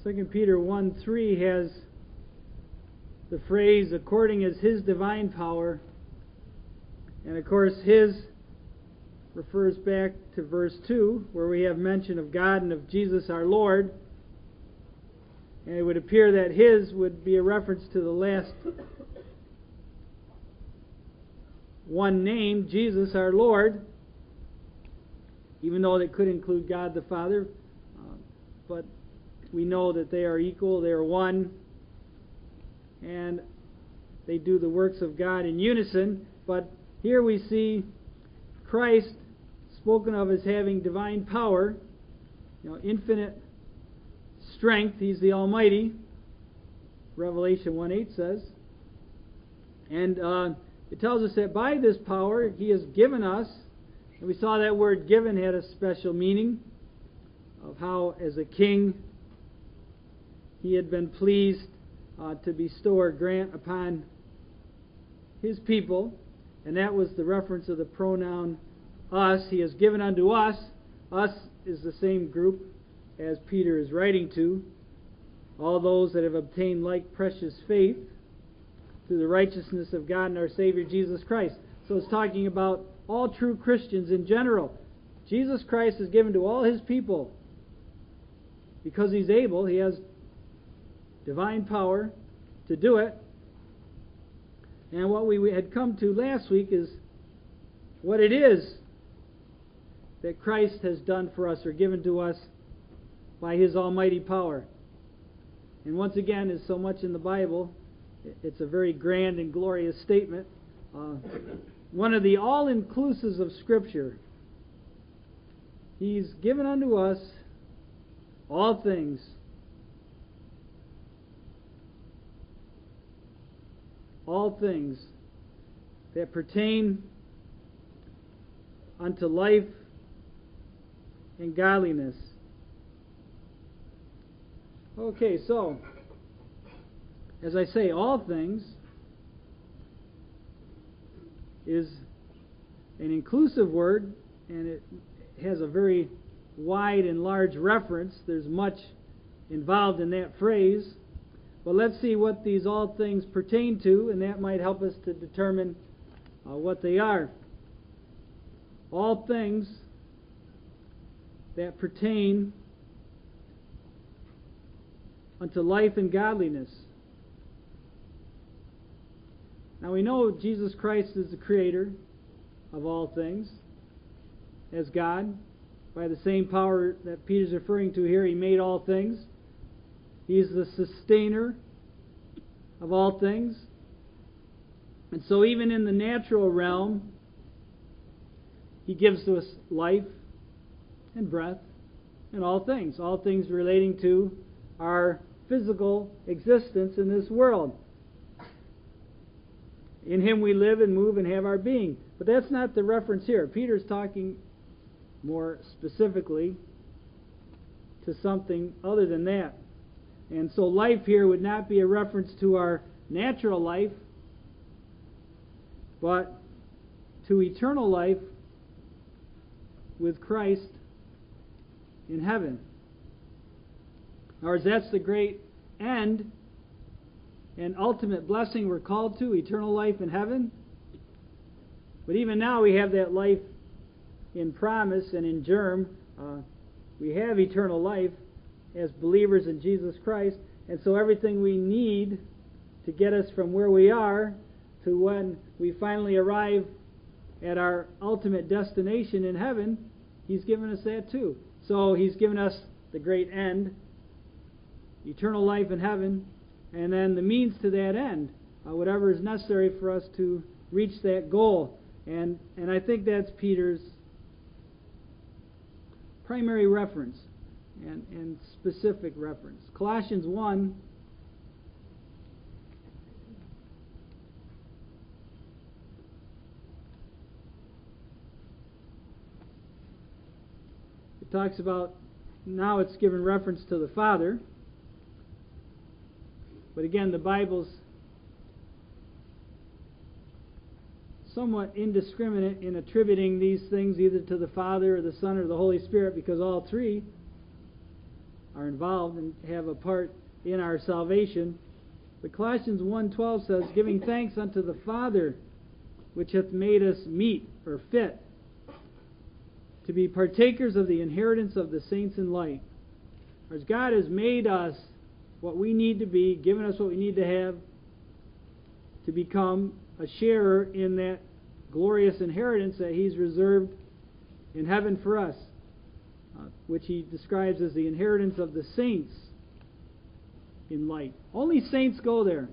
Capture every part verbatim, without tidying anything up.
Second Peter one three has the phrase, according as His divine power. And of course, His refers back to verse two, where we have mention of God and of Jesus our Lord. And it would appear that His would be a reference to the last one name, Jesus our Lord, even though it could include God the Father. Uh, but we know that they are equal, they are one, and they do the works of God in unison. But here we see Christ spoken of as having divine power, you know, infinite strength. He's the Almighty, Revelation one eight says. And uh, it tells us that by this power He has given us, and we saw that word given had a special meaning of how, as a king, He had been pleased uh, to bestow or grant upon His people. And that was the reference of the pronoun us. He has given unto us. Us is the same group as Peter is writing to. All those that have obtained like precious faith through the righteousness of God and our Savior Jesus Christ. So it's talking about all true Christians in general. Jesus Christ is given to all His people because He's able. He has divine power to do it. And what we had come to last week is what it is that Christ has done for us or given to us by His almighty power. And once again, as so much in the Bible, it's a very grand and glorious statement. Uh, one of the all-inclusives of Scripture. He's given unto us all things. All things that pertain unto life and godliness. Okay, so, as I say, all things is an inclusive word, and it has a very wide and large reference. There's much involved in that phrase. But let's see what these all things pertain to, and that might help us to determine uh, what they are. All things that pertain unto life and godliness. Now we know Jesus Christ is the creator of all things, as God. By the same power that Peter's referring to here, He made all things. He is the sustainer of all things. And so even in the natural realm, He gives us life and breath and all things. All things relating to our physical existence in this world. In Him we live and move and have our being. But that's not the reference here. Peter's talking more specifically to something other than that. And so life here would not be a reference to our natural life, but to eternal life with Christ in heaven. In other words, that's the great end and ultimate blessing we're called to, eternal life in heaven. But even now we have that life in promise and in germ. Uh, we have eternal life as believers in Jesus Christ, and so everything we need to get us from where we are to when we finally arrive at our ultimate destination in heaven, He's given us that too. So He's given us the great end, eternal life in heaven, and then the means to that end, uh, whatever is necessary for us to reach that goal. And and I think that's Peter's primary reference and, and specific reference. Colossians one it talks about, now it's given reference to the Father. But again, the Bible's somewhat indiscriminate in attributing these things either to the Father or the Son or the Holy Spirit, because all three are involved and have a part in our salvation. But Colossians one twelve says, giving thanks unto the Father, which hath made us meet, or fit, to be partakers of the inheritance of the saints in light. As God has made us what we need to be, given us what we need to have, to become a sharer in that glorious inheritance that He's reserved in heaven for us, uh, which He describes as the inheritance of the saints in light. Only saints go there.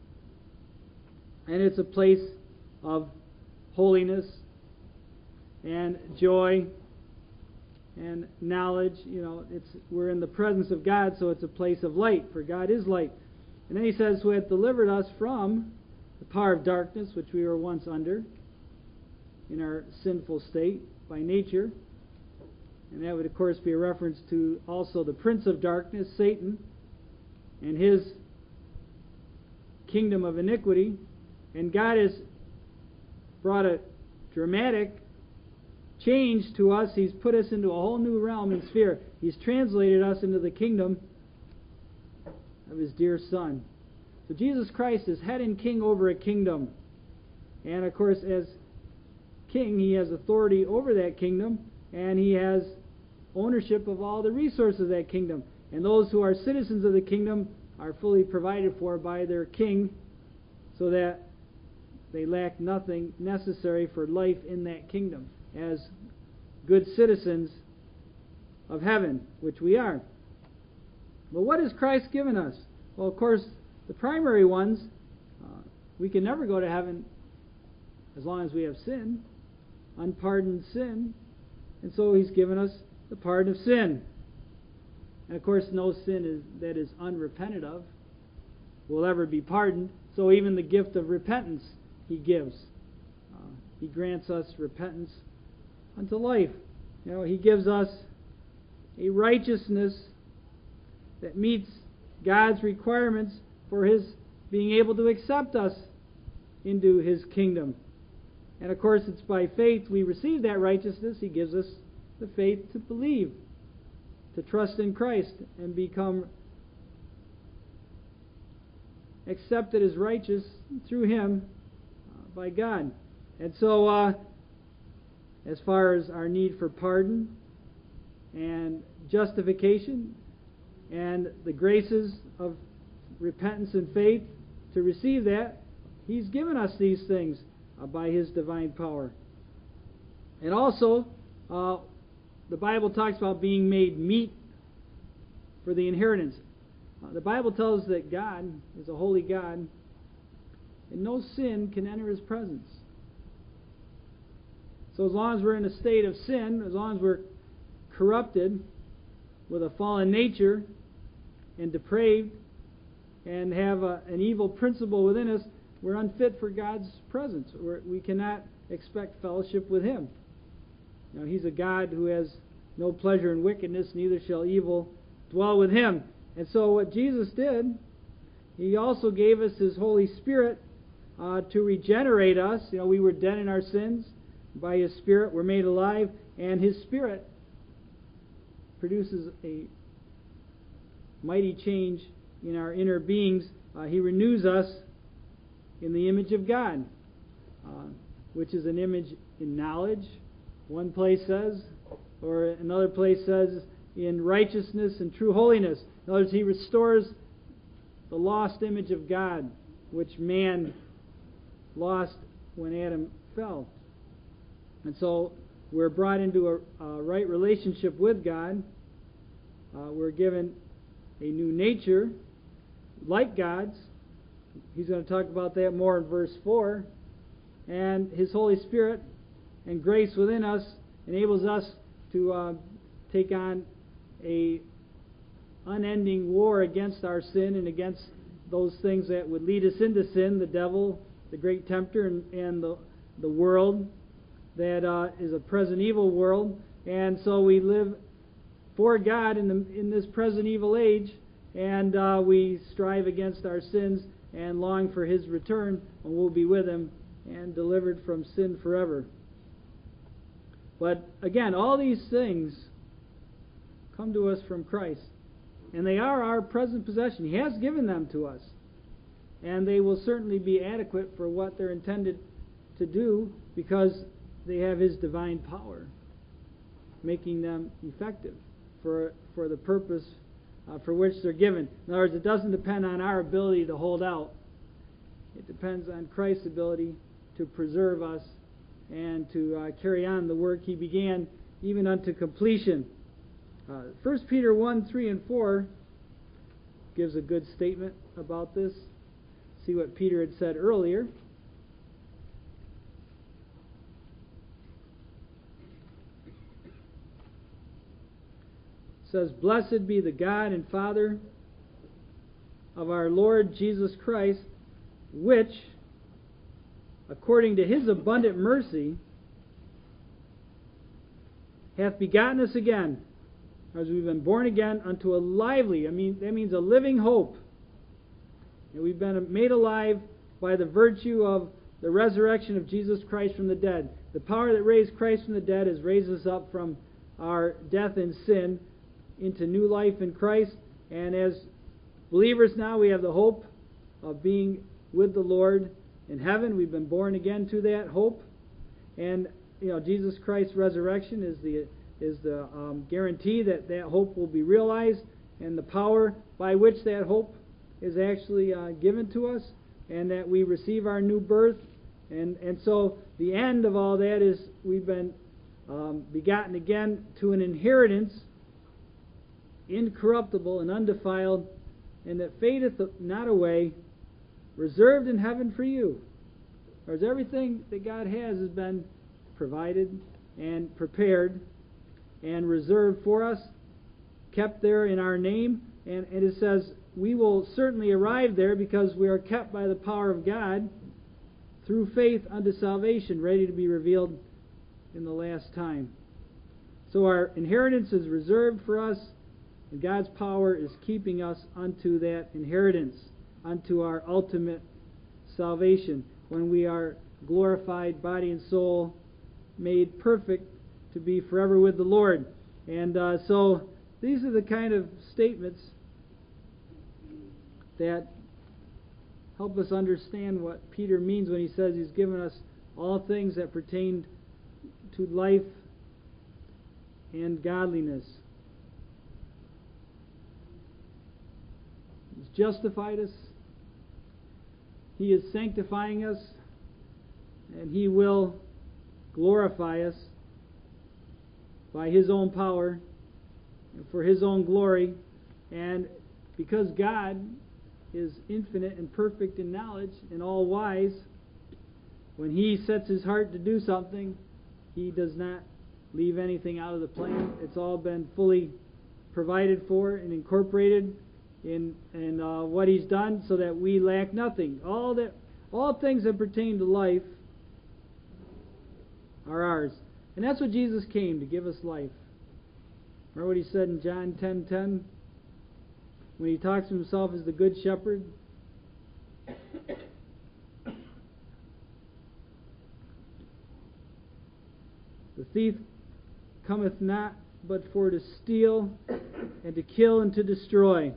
And it's a place of holiness and joy and knowledge. You know, it's we're in the presence of God, so it's a place of light, for God is light. And then He says, who hath delivered us from the power of darkness, which we were once under in our sinful state by nature. And that would, of course, be a reference to also the prince of darkness, Satan, and his kingdom of iniquity. And God has brought a dramatic change to us. He's put us into a whole new realm and sphere. He's translated us into the kingdom of His dear Son. So Jesus Christ is head and king over a kingdom. And of course, as king, He has authority over that kingdom, and He has ownership of all the resources of that kingdom. And those who are citizens of the kingdom are fully provided for by their king, so that they lack nothing necessary for life in that kingdom as good citizens of heaven, which we are. But what has Christ given us? Well, of course, the primary ones, uh, we can never go to heaven as long as we have sin, unpardoned sin. And so He's given us the pardon of sin. And of course, no sin is, that is unrepented of will ever be pardoned. So even the gift of repentance He gives. Uh, he grants us repentance unto life. You know, He gives us a righteousness that meets God's requirements for His being able to accept us into His kingdom. And of course, it's by faith we receive that righteousness. He gives us the faith to believe, to trust in Christ and become accepted as righteous through Him uh, by God. And so, uh, as far as our need for pardon and justification and the graces of repentance and faith to receive that, He's given us these things uh, by His divine power. And also, uh, the Bible talks about being made meet for the inheritance. Uh, the Bible tells us that God is a holy God, and no sin can enter His presence. So as long as we're in a state of sin, as long as we're corrupted with a fallen nature and depraved and have a, an evil principle within us, we're unfit for God's presence. We're, we cannot expect fellowship with Him. Now, He's a God who has no pleasure in wickedness, neither shall evil dwell with Him. And so what Jesus did, He also gave us His Holy Spirit uh, to regenerate us. You know, we were dead in our sins. By His Spirit we're made alive, and His Spirit produces a mighty change in our inner beings. Uh, he renews us in the image of God, uh, which is an image in knowledge, one place says, or another place says in righteousness and true holiness. In other words, He restores the lost image of God, which man lost when Adam fell. And so we're brought into a, a right relationship with God. Uh, we're given a new nature like God's. He's going to talk about that more in verse four. And His Holy Spirit and grace within us enables us to uh, take on a unending war against our sin and against those things that would lead us into sin, the devil, the great tempter, and, and the, the world that uh, is a present evil world. And so we live for God in, the, in this present evil age, and uh, we strive against our sins and long for His return, when we'll be with Him and delivered from sin forever. But again, all these things come to us from Christ. And they are our present possession. He has given them to us. And they will certainly be adequate for what they're intended to do because they have His divine power, making them effective for for the purpose uh, for which they're given. In other words, it doesn't depend on our ability to hold out. It depends on Christ's ability to preserve us and to uh, carry on the work He began even unto completion. Uh, First Peter one, three, and four gives a good statement about this. See what Peter had said earlier. It says, "Blessed be the God and Father of our Lord Jesus Christ, which, according to His abundant mercy, hath begotten us again, as we've been born again unto a lively," I mean, that means a living hope. And we've been made alive by the virtue of the resurrection of Jesus Christ from the dead. The power that raised Christ from the dead has raised us up from our death and sin into new life in Christ. And as believers now, we have the hope of being with the Lord in heaven. We've been born again to that hope. And, you know, Jesus Christ's resurrection is the is the um, guarantee that that hope will be realized, and the power by which that hope is actually uh, given to us, and that we receive our new birth. And, and so the end of all that is we've been um, begotten again to an inheritance, incorruptible and undefiled, and that fadeth not away, reserved in heaven for you. Whereas everything that God has has been provided and prepared and reserved for us, kept there in our name. And, and it says we will certainly arrive there because we are kept by the power of God through faith unto salvation, ready to be revealed in the last time. So our inheritance is reserved for us, and God's power is keeping us unto that inheritance, unto our ultimate salvation, when we are glorified, body and soul, made perfect to be forever with the Lord. And uh, so these are the kind of statements that help us understand what Peter means when he says he's given us all things that pertain to life and godliness. He's justified us, He is sanctifying us, and He will glorify us by His own power and for His own glory. And because God is infinite and perfect in knowledge and all wise, when He sets His heart to do something, He does not leave anything out of the plan. It's all been fully provided for and incorporated in in uh, what He's done, so that we lack nothing. All that, all things that pertain to life are ours. And that's what Jesus came, to give us life. Remember what He said in John ten ten? When He talks of Himself as the Good Shepherd? The thief cometh not but for to steal and to kill and to destroy.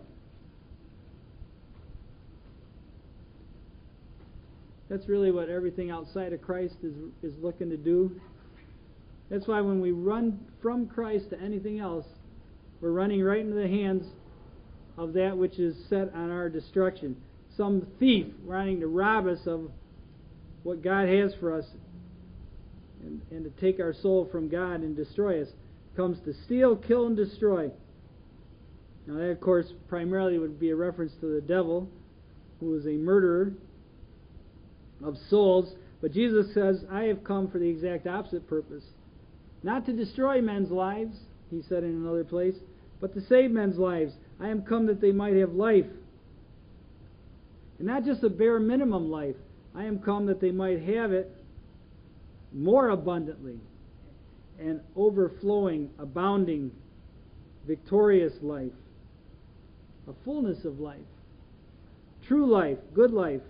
That's really what everything outside of Christ is is looking to do. That's why when we run from Christ to anything else, we're running right into the hands of that which is set on our destruction. Some thief running to rob us of what God has for us, and, and to take our soul from God and destroy us, comes to steal, kill, and destroy. Now that, of course, primarily would be a reference to the devil, who is a murderer of souls. But Jesus says, I have come for the exact opposite purpose. Not to destroy men's lives, He said in another place, but to save men's lives. I am come that they might have life. And not just a bare minimum life. I am come that they might have it more abundantly, and overflowing, abounding, victorious life. A fullness of life. True life, good life.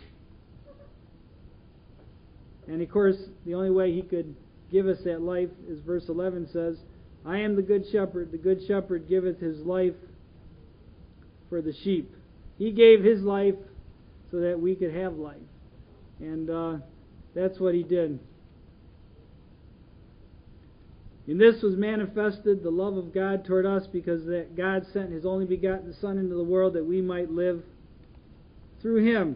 And of course, the only way He could give us that life, as verse eleven says, I am the good shepherd. The good shepherd giveth his life for the sheep. He gave His life so that we could have life. And uh, that's what He did. In this was manifested the love of God toward us, because that God sent His only begotten Son into the world that we might live through Him.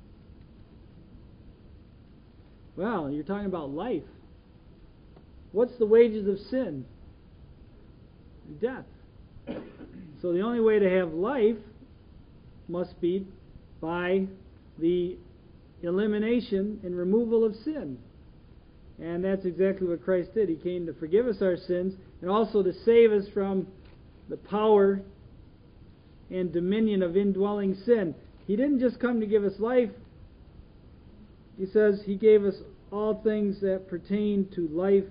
Well, you're talking about life. What's the wages of sin? Death. So the only way to have life must be by the elimination and removal of sin. And that's exactly what Christ did. He came to forgive us our sins and also to save us from the power and dominion of indwelling sin. He didn't just come to give us life. He says He gave us all things that pertain to life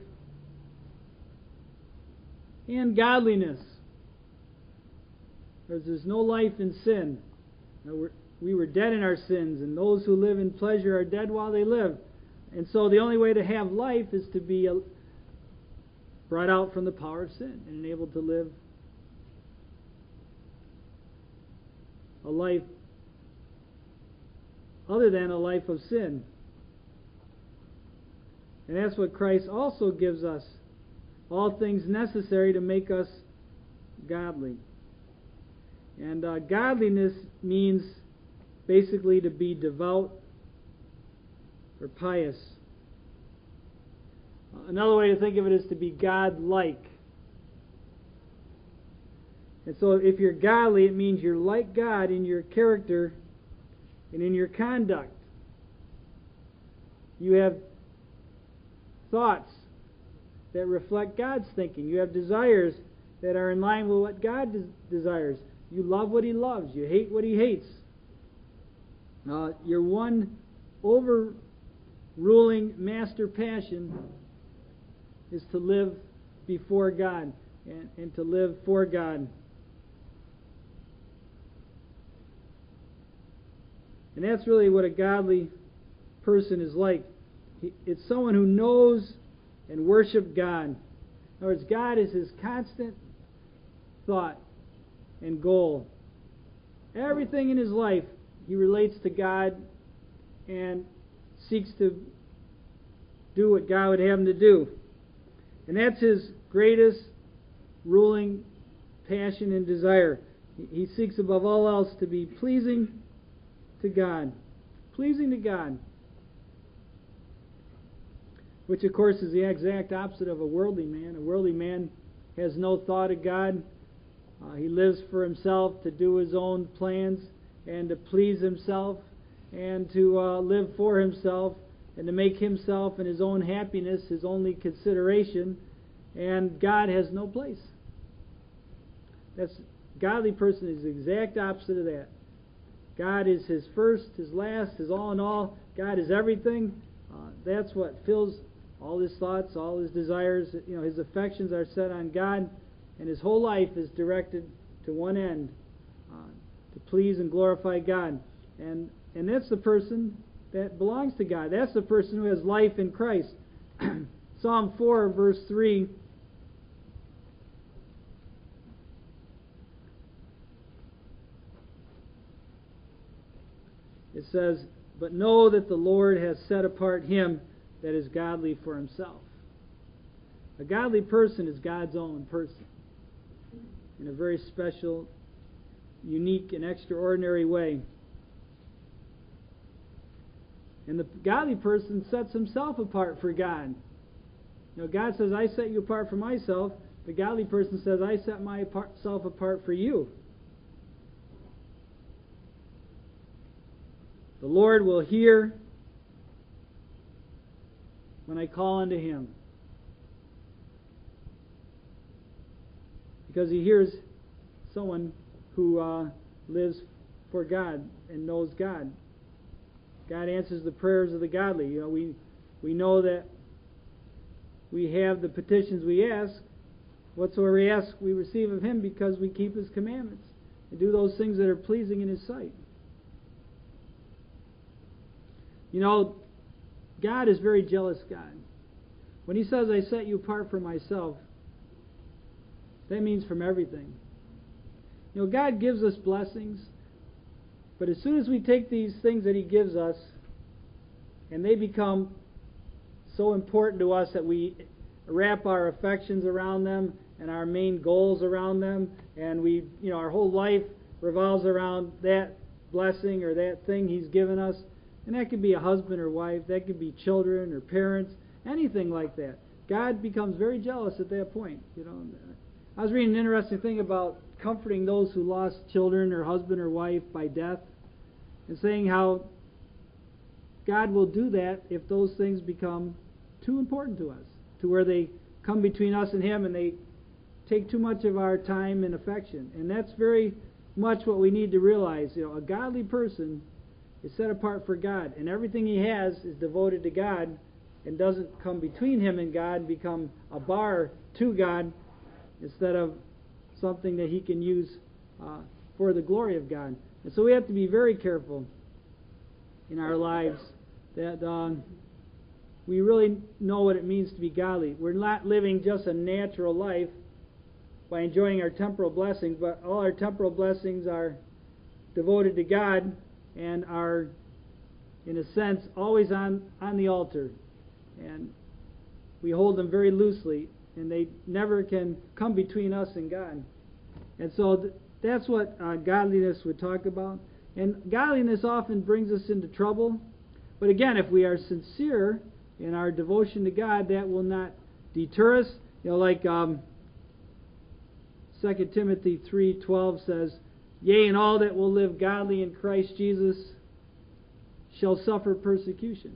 and godliness. Because there's no life in sin. Now, we're, we were dead in our sins, and those who live in pleasure are dead while they live. And so the only way to have life is to be brought out from the power of sin and enabled to live a life other than a life of sin. And that's what Christ also gives us. All things necessary to make us godly. And uh, godliness means basically to be devout or pious. Another way to think of it is to be God-like. And so if you're godly, it means you're like God in your character and in your conduct. You have thoughts that reflect God's thinking. You have desires that are in line with what God des- desires. You love what He loves. You hate what He hates. Uh, your one overruling master passion is to live before God and, and to live for God. And that's really what a godly person is like. He, it's someone who knows and worships God. In other words, God is his constant thought and goal. Everything in his life, he relates to God and seeks to do what God would have him to do. And that's his greatest ruling passion and desire. He seeks above all else to be pleasing to God. Pleasing to God. Which, of course, is the exact opposite of a worldly man. A worldly man has no thought of God. Uh, he lives for himself, to do his own plans and to please himself and to uh, live for himself and to make himself and his own happiness his only consideration. And God has no place. That's godly person is the exact opposite of that. God is his first, his last, his all in all. God is everything. Uh, that's what fills all his thoughts, all his desires. You know, his affections are set on God, and his whole life is directed to one end, uh, to please and glorify God. And and that's the person that belongs to God. That's the person who has life in Christ. Psalm four, verse three. It says, "But know that the Lord has set apart him that is godly for himself." A godly person is God's own person in a very special, unique, and extraordinary way. And the godly person sets himself apart for God. You know, God says, "I set you apart for myself." The godly person says, "I set myself apart for you." The Lord will hear when I call unto him. Because he hears someone who uh, lives for God and knows God. God answers the prayers of the godly. You know, we we know that we have the petitions we ask. Whatsoever we ask, we receive of him, because we keep his commandments and do those things that are pleasing in his sight. You know, God is very jealous God. When he says, "I set you apart for myself," that means from everything. You know, God gives us blessings, but as soon as we take these things that He gives us, and they become so important to us that we wrap our affections around them and our main goals around them, and we, you know, our whole life revolves around that blessing or that thing He's given us. And that could be a husband or wife, that could be children or parents, anything like that. God becomes very jealous at that point. You know, I was reading an interesting thing about comforting those who lost children or husband or wife by death, and saying how God will do that if those things become too important to us, to where they come between us and Him and they take too much of our time and affection. And that's very much what we need to realize. You know, a godly person is set apart for God, and everything he has is devoted to God and doesn't come between him and God and become a bar to God instead of something that he can use uh, for the glory of God. And so we have to be very careful in our lives that um, we really know what it means to be godly. We're not living just a natural life by enjoying our temporal blessings, but all our temporal blessings are devoted to God and are, in a sense, always on, on the altar. And we hold them very loosely, and they never can come between us and God. And so th- that's what uh, godliness would talk about. And godliness often brings us into trouble. But again, if we are sincere in our devotion to God, that will not deter us. You know, like um, Second Timothy three twelve says, "Yea, and all that will live godly in Christ Jesus shall suffer persecution."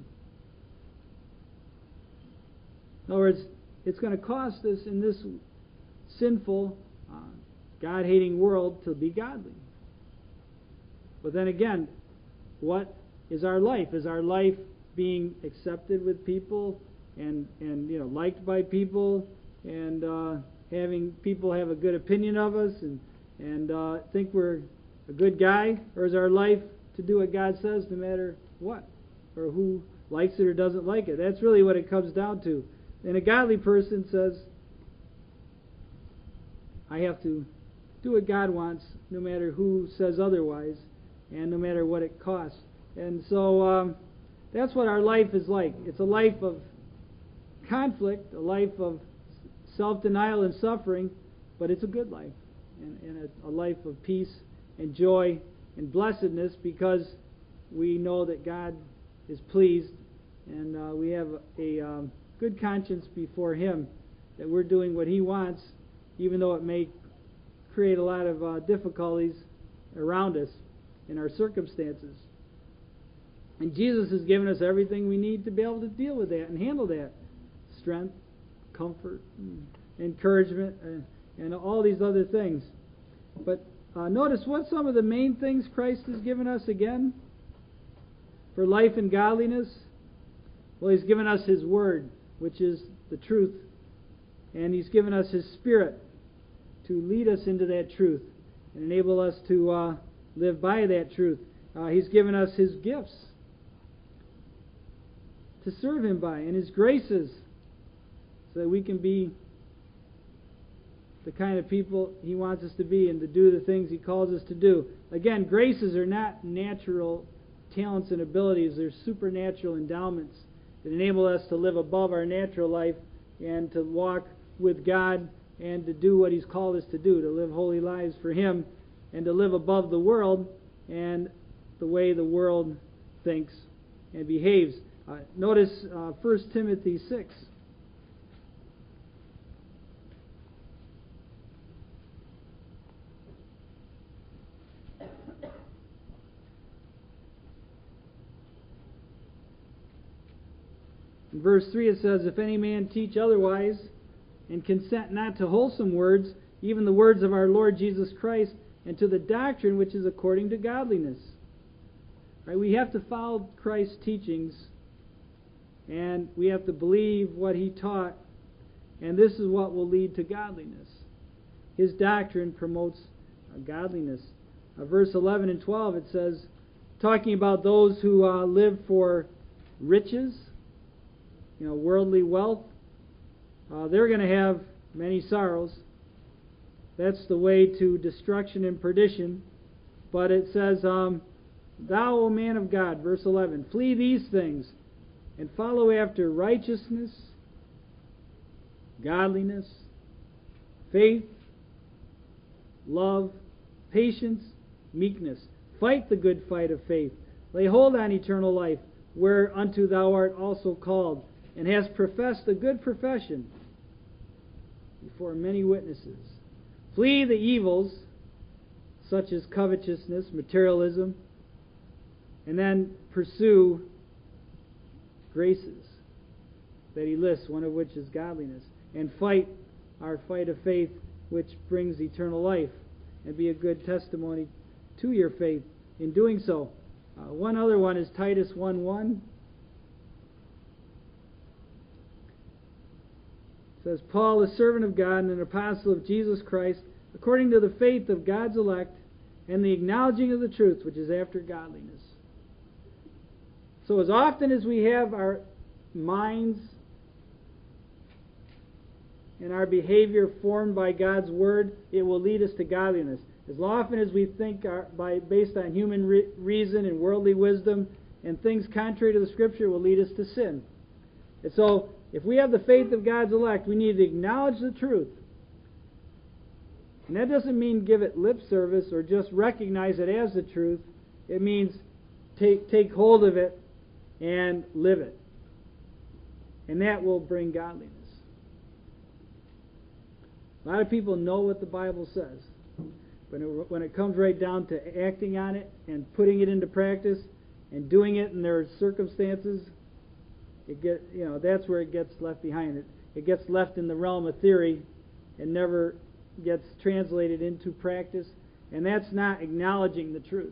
In other words, it's going to cost us in this sinful, uh, God-hating world to be godly. But then again, what is our life? Is our life being accepted with people and, and you know, liked by people and uh, having people have a good opinion of us and, and uh, think we're a good guy? Or is our life to do what God says no matter what? Or who likes it or doesn't like it? That's really what it comes down to. And a godly person says, I have to do what God wants no matter who says otherwise and no matter what it costs. And so um, that's what our life is like. It's a life of conflict, a life of self-denial and suffering, but it's a good life and, and a, a life of peace and joy and blessedness because we know that God is pleased and uh, we have a... a um, good conscience before Him, that we're doing what He wants, even though it may create a lot of uh, difficulties around us in our circumstances. And Jesus has given us everything we need to be able to deal with that and handle that. Strength, comfort, encouragement, and, and all these other things. But uh, notice what some of the main things Christ has given us again for life and godliness. Well, He's given us His Word, which is the truth, and He's given us His Spirit to lead us into that truth and enable us to uh, live by that truth. Uh, he's given us His gifts to serve Him by, and His graces, so that we can be the kind of people He wants us to be and to do the things He calls us to do. Again, graces are not natural talents and abilities, they're supernatural endowments that enable us to live above our natural life and to walk with God and to do what He's called us to do, to live holy lives for Him and to live above the world and the way the world thinks and behaves. Uh, notice uh, First Timothy six. In verse three it says, "If any man teach otherwise, and consent not to wholesome words, even the words of our Lord Jesus Christ, and to the doctrine which is according to godliness." Right? We have to follow Christ's teachings, and we have to believe what He taught, and this is what will lead to godliness. His doctrine promotes uh, godliness. Uh, verse eleven and twelve it says, talking about those who uh, live for riches, you know, worldly wealth, uh, they're going to have many sorrows. That's the way to destruction and perdition. But it says, um, Thou, O man of God, verse eleven, flee these things, and follow after righteousness, godliness, faith, love, patience, meekness. Fight the good fight of faith. Lay hold on eternal life, whereunto thou art also called, and hast professed a good profession before many witnesses. Flee the evils, such as covetousness, materialism, and then pursue graces that he lists, one of which is godliness. And fight our fight of faith, which brings eternal life, and be a good testimony to your faith in doing so. Uh, one other one is Titus one one. It says, Paul, a servant of God and an apostle of Jesus Christ, according to the faith of God's elect and the acknowledging of the truth, which is after godliness. So as often as we have our minds and our behavior formed by God's Word, it will lead us to godliness. As often as we think our, by based on human re- reason and worldly wisdom and things contrary to the Scripture, will lead us to sin. And so, if we have the faith of God's elect, we need to acknowledge the truth. And that doesn't mean give it lip service or just recognize it as the truth. It means take take hold of it and live it. And that will bring godliness. A lot of people know what the Bible says. But when it comes right down to acting on it and putting it into practice and doing it in their circumstances, it get you know that's where it gets left behind. It it gets left in the realm of theory and never gets translated into practice, and that's not acknowledging the truth.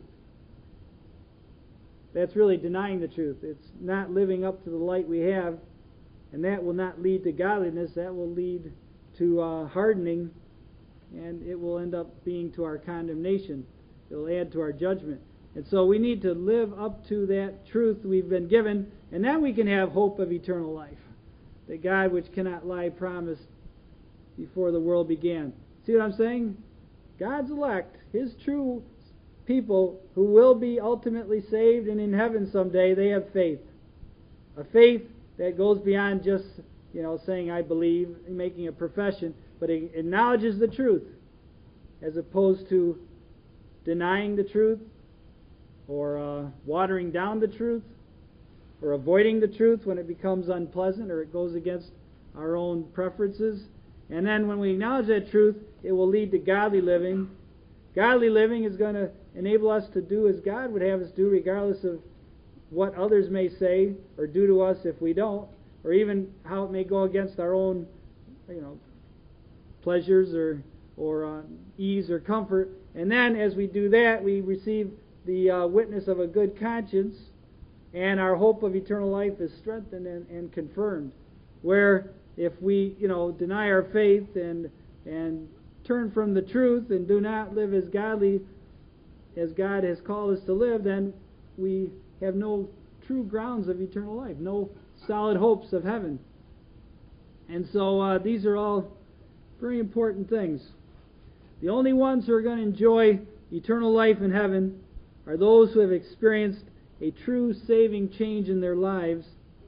That's really denying the truth. It's not living up to the light we have, and that will not lead to godliness. That will lead to uh, hardening, and it will end up being to our condemnation. It will add to our judgment. And so we need to live up to that truth we've been given, and then we can have hope of eternal life. The God which cannot lie promised before the world began. See what I'm saying? God's elect, His true people who will be ultimately saved and in heaven someday, they have faith. A faith that goes beyond just, you know, saying I believe, making a profession, but it acknowledges the truth as opposed to denying the truth or uh, watering down the truth or avoiding the truth when it becomes unpleasant or it goes against our own preferences. And then when we acknowledge that truth, it will lead to godly living. Godly living is going to enable us to do as God would have us do, regardless of what others may say or do to us if we don't, or even how it may go against our own, you know, pleasures or or uh, ease or comfort. And then as we do that, we receive the uh, witness of a good conscience, and our hope of eternal life is strengthened and, and confirmed. Where if we, you know, deny our faith and and turn from the truth and do not live as godly as God has called us to live, then we have no true grounds of eternal life, no solid hopes of heaven. And so uh, these are all very important things. The only ones who are going to enjoy eternal life in heaven are those who have experienced a true saving change in their lives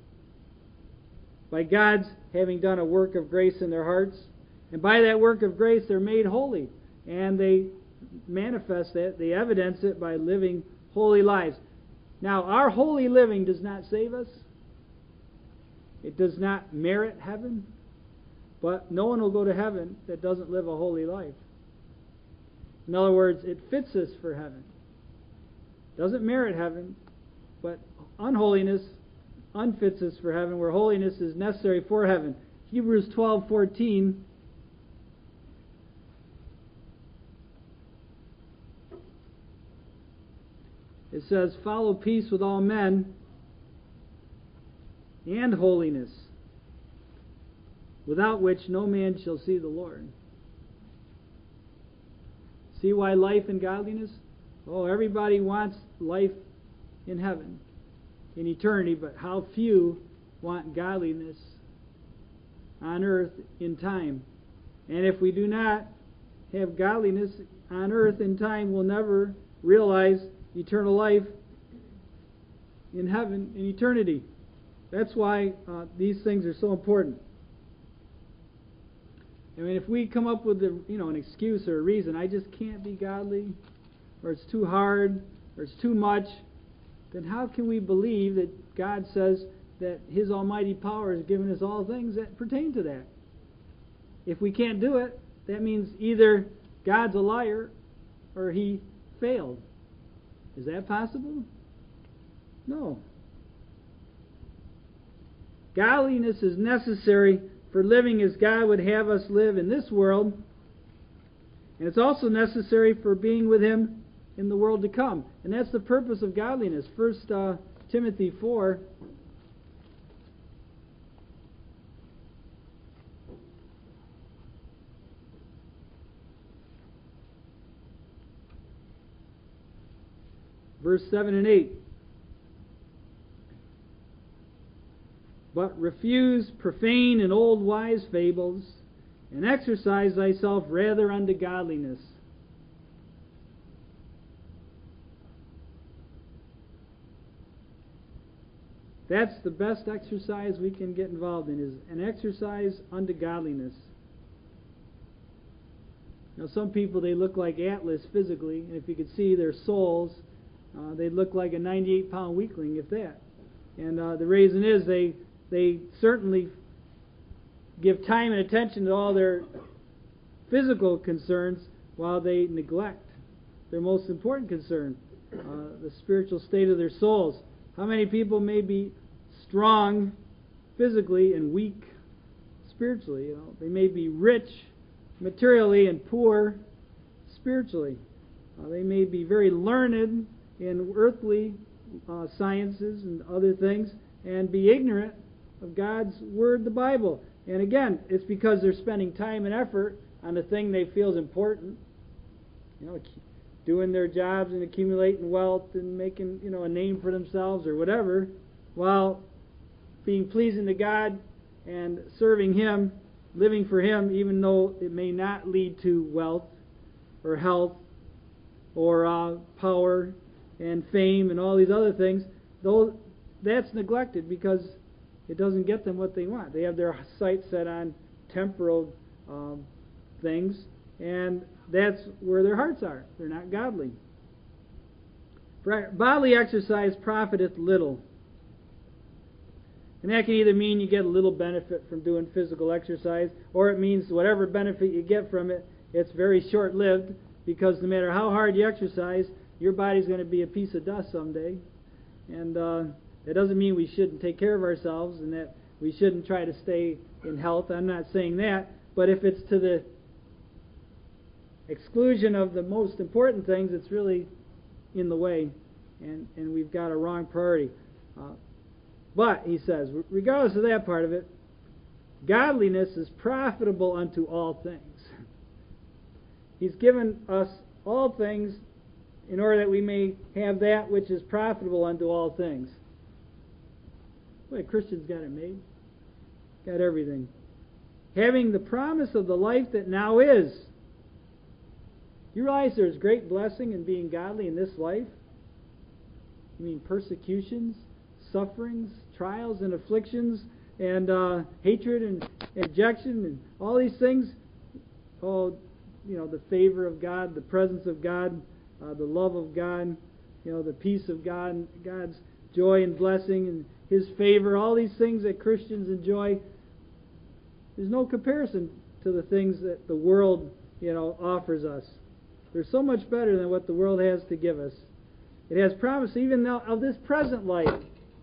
by God's having done a work of grace in their hearts. And by that work of grace, they're made holy. And they manifest that, they evidence it by living holy lives. Now, our holy living does not save us. It does not merit heaven. But no one will go to heaven that doesn't live a holy life. In other words, it fits us for heaven. Doesn't merit heaven, but unholiness unfits us for heaven, where holiness is necessary for heaven. Hebrews twelve fourteen. It says, "Follow peace with all men and holiness, without which no man shall see the Lord." See why life and godliness? Oh, everybody wants life in heaven, in eternity, but how few want godliness on earth in time. And if we do not have godliness on earth in time will never realize eternal life in heaven in eternity. That's why uh, these things are so important. I mean, if we come up with a, you know, an excuse or a reason, I just can't be godly, or it's too hard, or it's too much, then how can we believe that God says that His almighty power has given us all things that pertain to that? If we can't do it, that means either God's a liar or He failed. Is that possible? No. Godliness is necessary for living as God would have us live in this world, and it's also necessary for being with Him in the world to come. And that's the purpose of godliness. First uh, Timothy four. Verse seven and eight. But refuse profane and old wise fables, and exercise thyself rather unto godliness. That's the best exercise we can get involved in, is an exercise unto godliness. Now, some people, they look like Atlas physically, and if you could see their souls, uh, they'd look like a ninety-eight pound weakling, if that. And uh, the reason is they they certainly give time and attention to all their physical concerns while they neglect their most important concern, uh, the spiritual state of their souls. How many people may be strong physically and weak spiritually? You know, they may be rich materially and poor spiritually. Uh, they may be very learned in earthly uh, sciences and other things, and be ignorant of God's Word, the Bible. And again, it's because they're spending time and effort on the thing they feel is important. You know, doing their jobs and accumulating wealth and making, you know, a name for themselves or whatever, while being pleasing to God and serving Him, living for Him, even though it may not lead to wealth or health or uh, power and fame and all these other things. Though that's neglected because it doesn't get them what they want. They have their sights set on temporal um, things, and that's where their hearts are. They're not godly. For bodily exercise profiteth little. And that can either mean you get a little benefit from doing physical exercise, or it means whatever benefit you get from it, it's very short-lived, because no matter how hard you exercise, your body's going to be a piece of dust someday. And uh, that doesn't mean we shouldn't take care of ourselves and that we shouldn't try to stay in health. I'm not saying that. But if it's to the exclusion of the most important things, it's really in the way, and, and we've got a wrong priority. Uh, but, he says, regardless of that part of it, godliness is profitable unto all things. He's given us all things in order that we may have that which is profitable unto all things. Boy, Christians got it made. Got everything. Having the promise of the life that now is. You realize there's great blessing in being godly in this life? You mean persecutions, sufferings, trials and afflictions, and uh, hatred and rejection and all these things? Oh, you know, the favor of God, the presence of God, uh, the love of God, you know, the peace of God, God's joy and blessing and His favor, all these things that Christians enjoy. There's no comparison to the things that the world, you know, offers us. They're so much better than what the world has to give us. It has promise even now of this present life.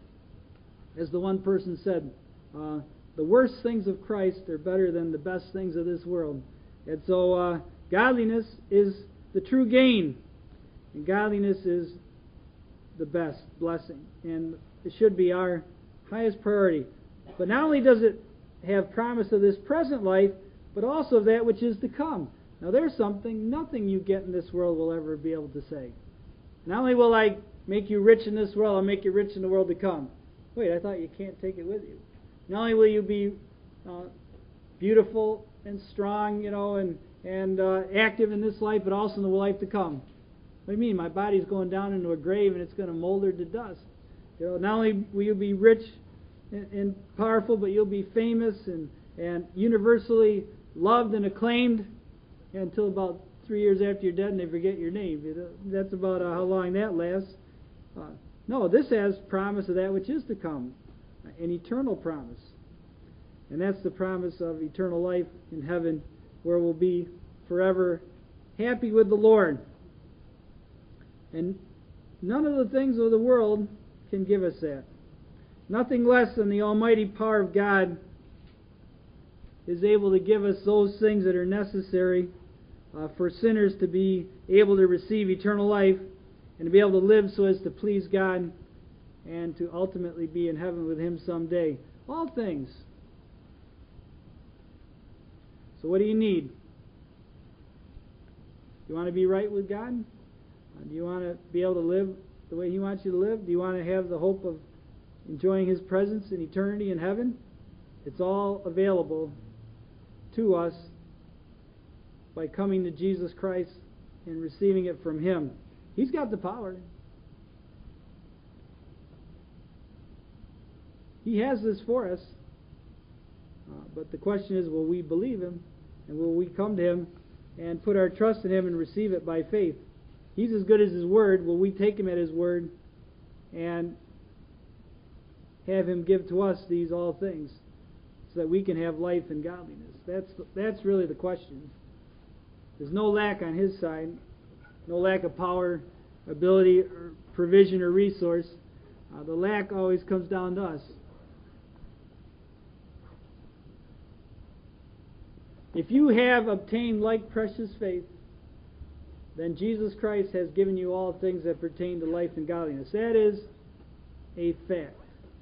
As the one person said, uh, the worst things of Christ are better than the best things of this world. And so uh, godliness is the true gain. And godliness is the best blessing. And it should be our highest priority. But not only does it have promise of this present life, but also of that which is to come. Now there's something nothing you get in this world will ever be able to say. Not only will I make you rich in this world, I'll make you rich in the world to come. Wait, I thought you can't take it with you. Not only will you be uh, beautiful and strong, you know, and, and uh, active in this life, but also in the life to come. What do you mean? My body's going down into a grave and it's going to molder to dust. You know, not only will you be rich and, and powerful, but you'll be famous and, and universally loved and acclaimed until about three years after you're dead and they forget your name. You know, that's about uh, how long that lasts. Uh, no, this has promise of that which is to come, an eternal promise. And that's the promise of eternal life in heaven, where we'll be forever happy with the Lord. And none of the things of the world can give us that. Nothing less than the almighty power of God is able to give us those things that are necessary uh, for sinners to be able to receive eternal life and to be able to live so as to please God and to ultimately be in heaven with Him someday. All things. So what do you need? You want to be right with God? Do you want to be able to live the way He wants you to live? Do you want to have the hope of enjoying His presence in eternity in heaven? It's all available to us by coming to Jesus Christ and receiving it from Him. He's got the power. He has this for us. Uh, but the question is, will we believe Him? And will we come to Him and put our trust in Him and receive it by faith? He's as good as His Word. Will we take Him at His Word and have Him give to us these all things so that we can have life and godliness? That's that's really the question. There's no lack on His side, no lack of power, ability, or provision, or resource. Uh, the lack always comes down to us. If you have obtained like precious faith, then Jesus Christ has given you all things that pertain to life and godliness. That is a fact.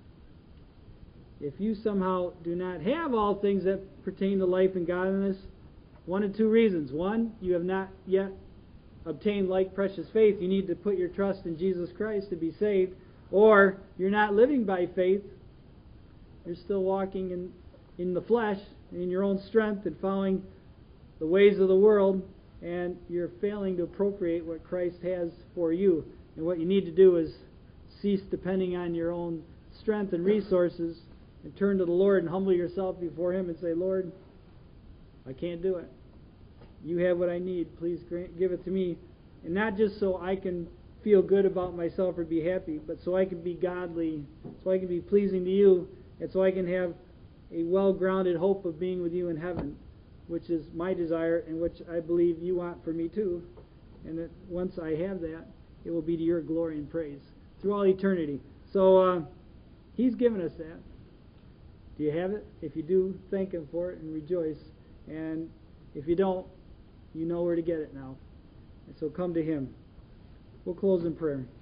If you somehow do not have all things that pertain to life and godliness, one of two reasons. One, you have not yet obtained like precious faith. You need to put your trust in Jesus Christ to be saved. Or you're not living by faith. You're still walking in, in the flesh, in your own strength, and following the ways of the world, and you're failing to appropriate what Christ has for you. And what you need to do is cease depending on your own strength and resources and turn to the Lord and humble yourself before Him and say, Lord, I can't do it. You have what I need. Please grant, give it to me. And not just so I can feel good about myself or be happy, but so I can be godly, so I can be pleasing to you, and so I can have a well-grounded hope of being with you in heaven, which is my desire and which I believe you want for me too. And that once I have that, it will be to your glory and praise through all eternity. So uh, He's given us that. Do you have it? If you do, thank Him for it and rejoice. And if you don't, you know where to get it now. And so come to Him. We'll close in prayer.